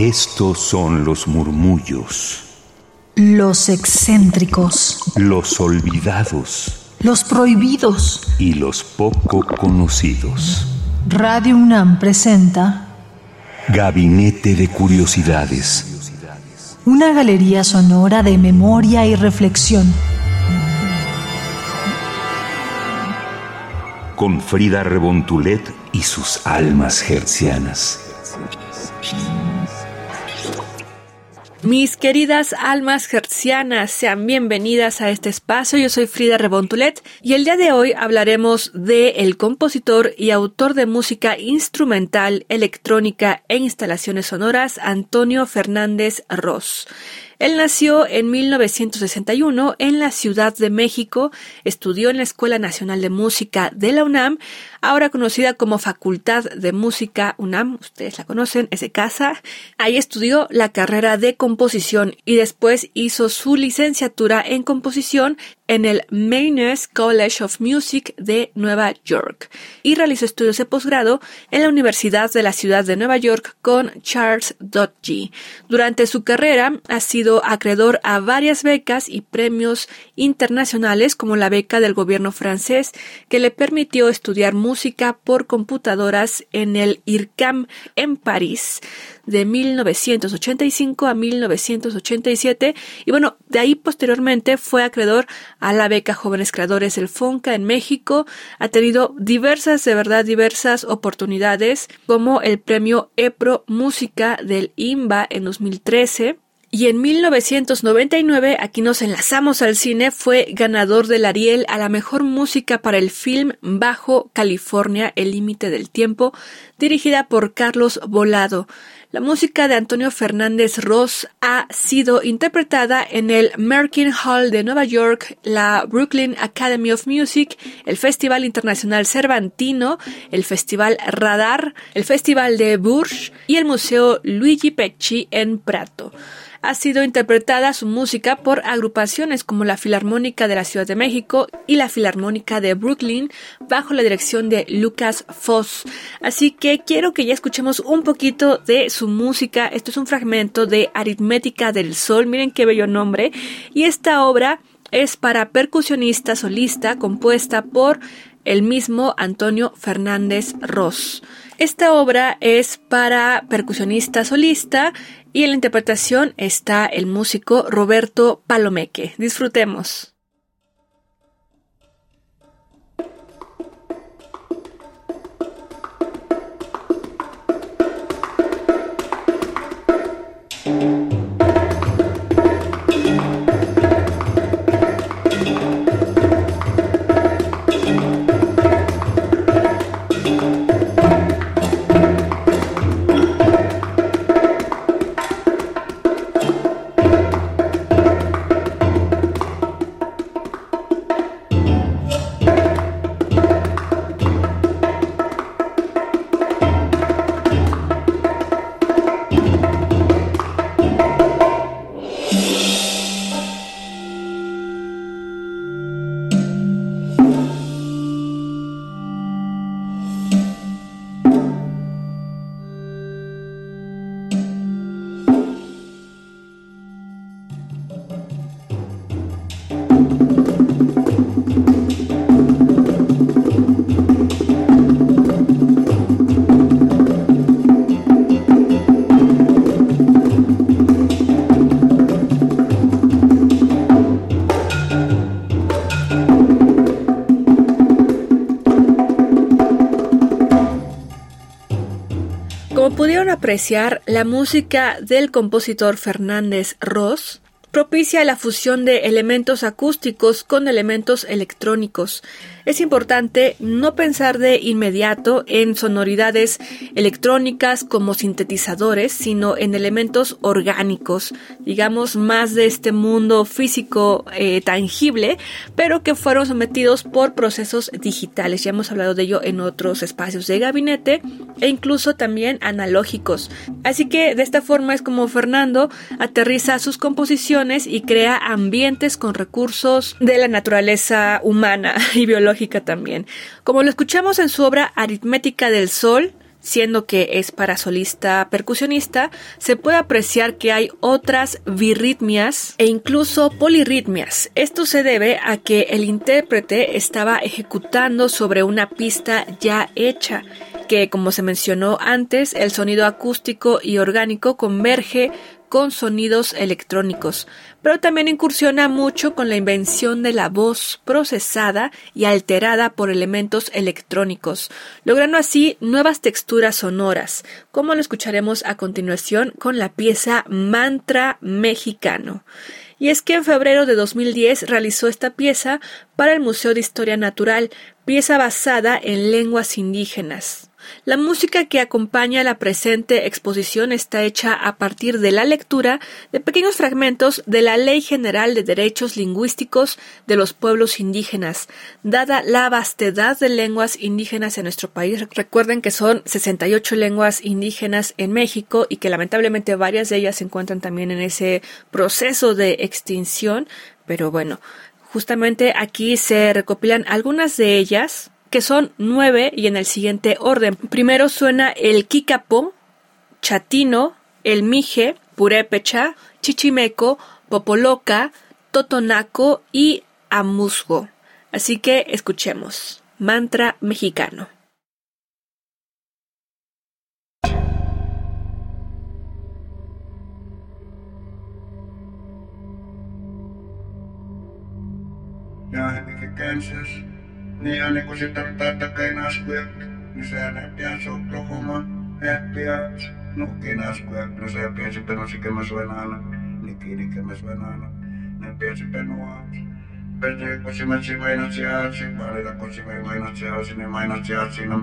Estos son los murmullos, los excéntricos, los olvidados, los prohibidos y los poco conocidos. Radio UNAM presenta Gabinete de Curiosidades, una galería sonora de memoria y reflexión. Con Frida Rebontulet y sus almas hertzianas. Mis queridas almas hertzianas, sean bienvenidas a este espacio. Yo soy Frida Rebontulet y el día de hoy hablaremos de el compositor y autor de música instrumental, electrónica e instalaciones sonoras, Antonio Fernández Ros. Él nació en 1961 en la Ciudad de México, estudió en la Escuela Nacional de Música de la UNAM, ahora conocida como Facultad de Música UNAM, ustedes la conocen, es de casa. Ahí estudió la carrera de composición y después hizo su licenciatura en composición en el Mannes College of Music de Nueva York y realizó estudios de posgrado en la Universidad de la Ciudad de Nueva York con Charles Dodge. Durante su carrera ha sido acreedor a varias becas y premios internacionales, como la beca del gobierno francés que le permitió estudiar música por computadoras en el IRCAM en París de 1985 a 1987 y bueno, de ahí posteriormente fue acreedor a la beca Jóvenes Creadores del FONCA en México. Ha tenido diversas oportunidades, como el premio EPRO Música del IMBA en 2013. Y en 1999, aquí nos enlazamos al cine, fue ganador del Ariel a la mejor música para el film Bajo California, El límite del tiempo, dirigida por Carlos Volado. La música de Antonio Fernández Ros ha sido interpretada en el Merkin Hall de Nueva York, la Brooklyn Academy of Music, el Festival Internacional Cervantino, el Festival Radar, el Festival de Bourges y el Museo Luigi Pecci en Prato. Ha sido interpretada su música por agrupaciones como la Filarmónica de la Ciudad de México y la Filarmónica de Brooklyn bajo la dirección de Lucas Foss. Así que quiero que ya escuchemos un poquito de su música. Esto es un fragmento de Aritmética del Sol, miren qué bello nombre, y esta obra es para percusionista solista compuesta por el mismo Antonio Fernández Ros. Esta obra es para percusionista solista y en la interpretación está el músico Roberto Palomeque. Disfrutemos. Como pudieron apreciar, la música del compositor Fernández Ros propicia la fusión de elementos acústicos con elementos electrónicos. Es importante no pensar de inmediato en sonoridades electrónicas como sintetizadores, sino en elementos orgánicos, digamos más de este mundo físico tangible, pero que fueron sometidos por procesos digitales. Ya hemos hablado de ello en otros espacios de gabinete e incluso también analógicos. Así que de esta forma es como Fernando aterriza sus composiciones y crea ambientes con recursos de la naturaleza humana y biológica también. Como lo escuchamos en su obra Aritmética del Sol, siendo que es para solista percusionista, se puede apreciar que hay otras birritmias e incluso polirritmias. Esto se debe a que el intérprete estaba ejecutando sobre una pista ya hecha, que, como se mencionó antes, el sonido acústico y orgánico converge con sonidos electrónicos, pero también incursiona mucho con la invención de la voz procesada y alterada por elementos electrónicos, logrando así nuevas texturas sonoras, como lo escucharemos a continuación con la pieza Mantra Mexicano. Y es que en febrero de 2010 realizó esta pieza para el Museo de Historia Natural, pieza basada en lenguas indígenas. La música que acompaña la presente exposición está hecha a partir de la lectura de pequeños fragmentos de la Ley General de Derechos Lingüísticos de los Pueblos Indígenas, dada la vastedad de lenguas indígenas en nuestro país. Recuerden que son 68 lenguas indígenas en México y que lamentablemente varias de ellas se encuentran también en ese proceso de extinción, pero bueno, justamente aquí se recopilan algunas de ellas, que son 9 y en el siguiente orden. Primero suena el Kikapo, Chatino, el Mije, Purépecha, Chichimeco, Popoloca, Totonaco y Amusgo. Así que escuchemos. Mantra Mexicano. Niin aina kun se tarttaa takain askuja, niin se näyttää Oklahoma, häppiä, nukkiin askuja, no se piensi penusikämäs venäänä, nikiinikämäs venäänä, ne piensi penua. Pese kosimätsi mainatsi aatsi, valita kosimei mainatsi aatsi, ne mainatsi aatsina.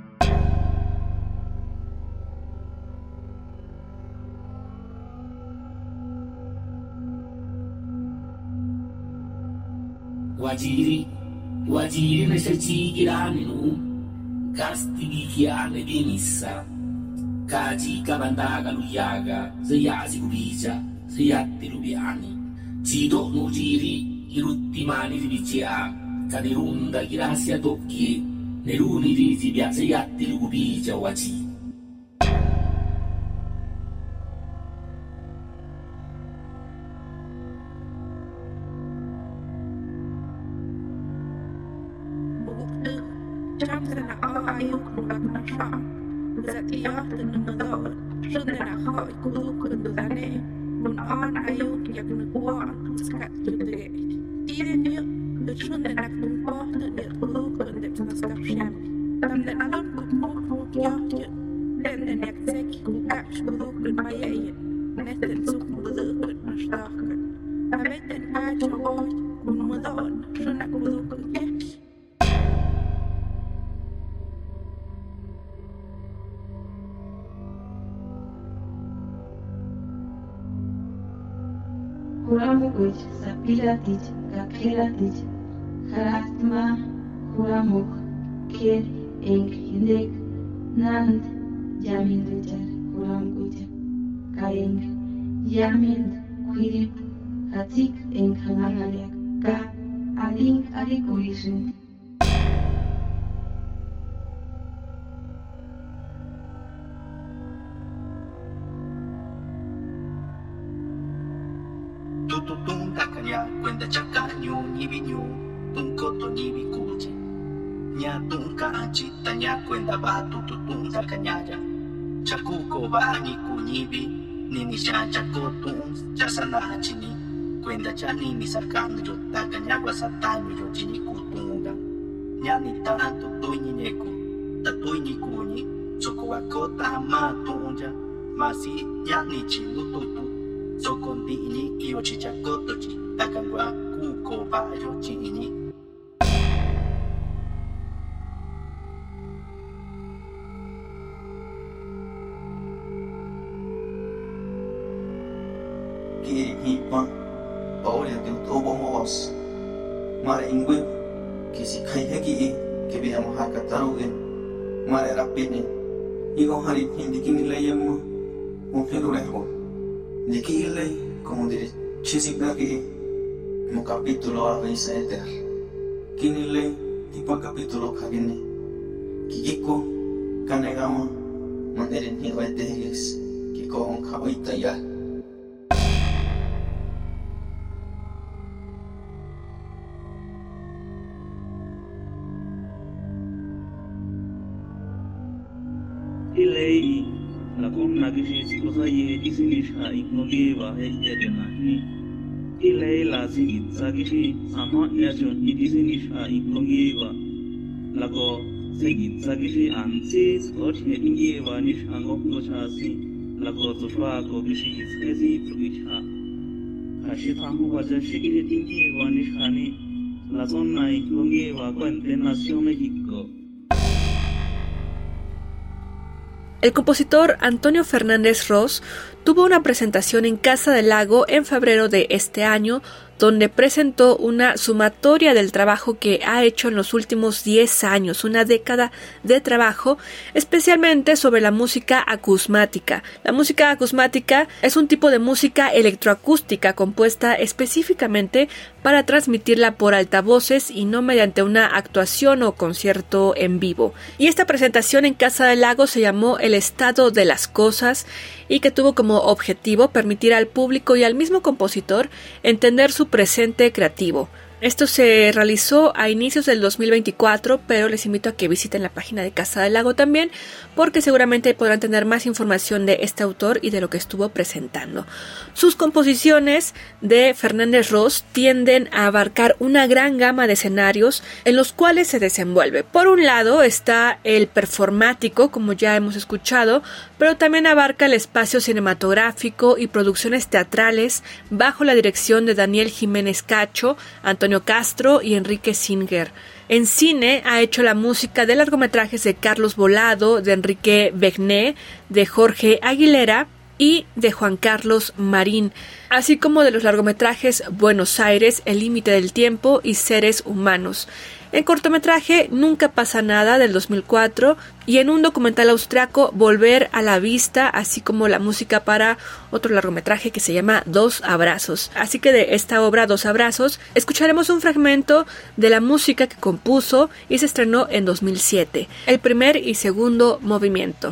Wajiri mesechikirani kastigikiane dinissa kaji kabandaga luyaga zayazi kubija zayatti lubiani cido nujiri iruttimani ribicia kadirunda gracia tokki neruni rizibia zayatti lugubija waji Huramuguj, Sapilatij, Kakhilatij, Haratma, Huramuk, Kir, Eng, Hindek, Nand, Yamin Richard, Huramguja, Kaeng, Yamin, Quirip, Hatik, Eng, Hanangariak, Ka, Aling, Arikurishin. Tututun takanya kwenda chakanyo nibinyo tunkoto nibikuji nya tunka anchita nya kwenda ba tututun takanyaya chakuko ba ni kunyibi nini cha kotun chasana chini kwenda chani ni sakanyo takanya kwa satanyo yo chini kutunga nya ni tanto tuini neko tatuini kuni soko wakota ma tunja masi nya ni chinu tutu Sokondi ini iyo chichakoto chi takangwa kuko bayo chi ini. Ki hipa paolia de tobo mos. Mare ingwe ki si kai heki ke bi amo hakataru de mare rapini. Igo hari hindi kini leyemo un pedo lejos. De que ele, como dice aquí, un capítulo a veces eter. Kinile, tipo capítulo kagine. Kikiko, kanegama, Maneren hiwateris, kikong kawaitaya. Ilay, lakong nagishi kusaye isinisha ignogeva heyedenani. Ilay lasingit sagishi sama yachon isinisha ignogeva. Lako segit sagishi ansi skothe ingeva nishango gochasi. Lako tushwa ko gishi skezi prugisha. Kashitahu wajashi ingeva nishani. La zona ignogeva cuente nació México. El compositor Antonio Fernández Ros tuvo una presentación en Casa del Lago en febrero de este año, donde presentó una sumatoria del trabajo que ha hecho en los últimos 10 años, una década de trabajo, especialmente sobre la música acusmática. La música acusmática es un tipo de música electroacústica compuesta específicamente para transmitirla por altavoces y no mediante una actuación o concierto en vivo. Y esta presentación en Casa del Lago se llamó El estado de las cosas y que tuvo como objetivo permitir al público y al mismo compositor entender su presente creativo. Esto se realizó a inicios del 2024, pero les invito a que visiten la página de Casa del Lago también, porque seguramente podrán tener más información de este autor y de lo que estuvo presentando. Sus composiciones de Fernández Ros tienden a abarcar una gran gama de escenarios en los cuales se desenvuelve. Por un lado está el performático, como ya hemos escuchado, pero también abarca el espacio cinematográfico y producciones teatrales bajo la dirección de Daniel Jiménez Cacho, Antonio Castro y Enrique Singer. En cine ha hecho la música de largometrajes de Carlos Volado, de Enrique Begné, de Jorge Aguilera y de Juan Carlos Marín, así como de los largometrajes Buenos Aires, El límite del tiempo y Seres humanos. En cortometraje Nunca pasa nada del 2004 y en un documental austriaco Volver a la vista, así como la música para otro largometraje que se llama Dos abrazos. Así que de esta obra Dos abrazos escucharemos un fragmento de la música que compuso y se estrenó en 2007, el primer y segundo movimiento.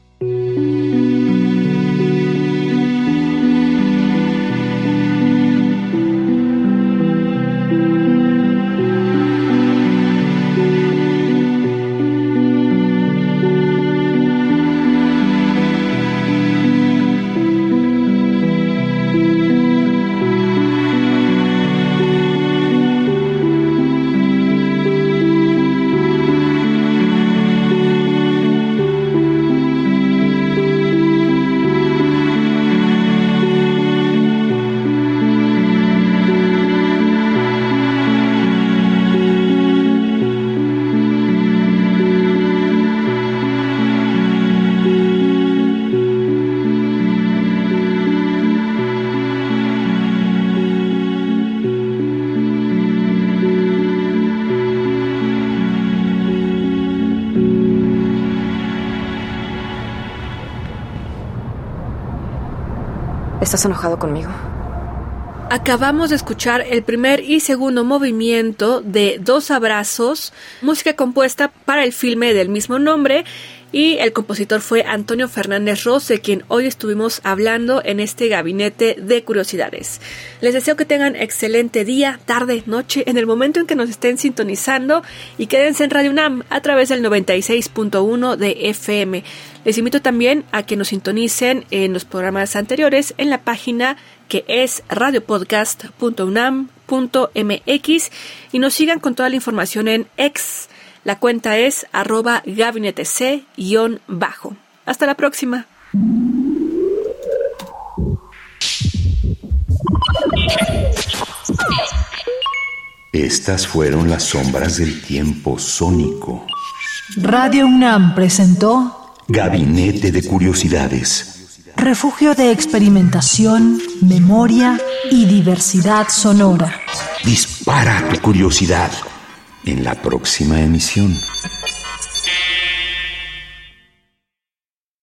¿Estás enojado conmigo? Acabamos de escuchar el primer y segundo movimiento de Dos abrazos, música compuesta para el filme del mismo nombre, y el compositor fue Antonio Fernández Ros, de quien hoy estuvimos hablando en este gabinete de curiosidades. Les deseo que tengan excelente día, tarde, noche, en el momento en que nos estén sintonizando, y quédense en Radio UNAM a través del 96.1 de FM. Les invito también a que nos sintonicen en los programas anteriores en la página que es radiopodcast.unam.mx y nos sigan con toda la información en X. La cuenta es @gabinetec_. Hasta la próxima. Estas fueron las sombras del tiempo sónico. Radio UNAM presentó Gabinete de Curiosidades. Refugio de experimentación, memoria y diversidad sonora. Dispara tu curiosidad en la próxima emisión.